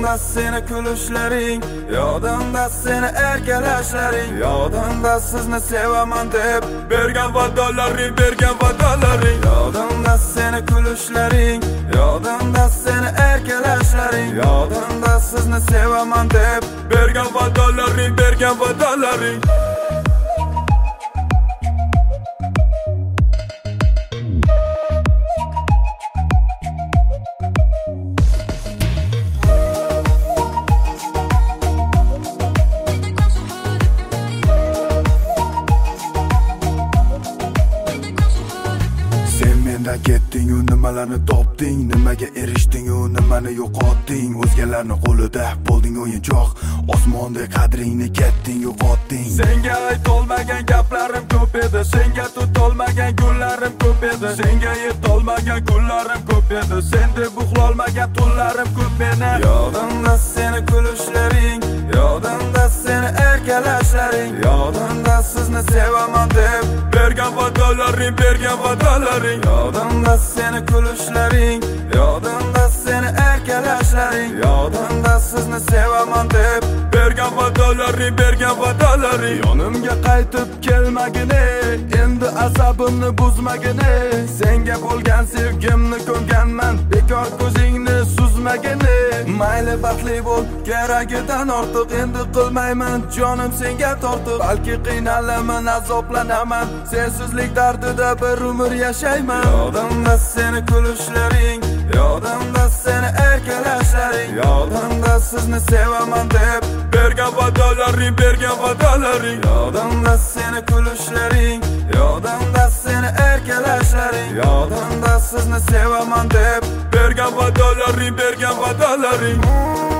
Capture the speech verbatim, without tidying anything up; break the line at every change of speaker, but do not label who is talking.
Yodimda seni kulishlaring, yodimda seni erkalashlaring, yodimda sizni sevaman deb bergan va'dalaring, bergan va'dalaring. Yodimda seni kulishlaring, yodimda seni erkalashlaring, yodimda sizni sevaman deb bergan va'dalaring, bergan va'dalaring.
Menda ketding-u nimalarni topding, nimaga erishding-u nimani yo'qotding. O'zgalarning qo'lida bo'lding o'yinchoq, osmonda qadringni ketding yo'qotding.
Senga aytolmagan gaplarim ko'p edi, senga tutolmagan gullarim ko'p edi, senga yetolmagan kunlarim ko'p edi, senda buxlolmagan tunlarim ko'p meni. Yodimda seni kulishlaring, yodimda seni erkalashlaring, yodimda sizni sevaman deb bergan va'dalaring, bergan va'dalaring. Yodimda seni kulishlaring, yodimda seni erkalashlaring, yodimda sizni sevaman deb bergan va'dalaring, bergan va'dalaring. Yonimga qaytib kelmagini, endi asabimni buzmagini, senga bo'lgan sevgimni ko'nganman, bekor ko'zingni suzmagini. Mayli baxtli bo'l, keragidan ortiq endi qilmayman jonim senga tortiq. Balki qiynalaman, azoblanaman, sensizlik dardida bir umr yashayman. Yodimda seni kulishlaring, yodimda seni erkalashlaring, yodimda sizni sevaman deb bergan va'dalaring, bergan va'dalaring. Yodimda seni kulishlaring, yodimda seni erkalashlaring, yodimda sizni sevaman deb bergan va'dalaring, bergan va'dalaring.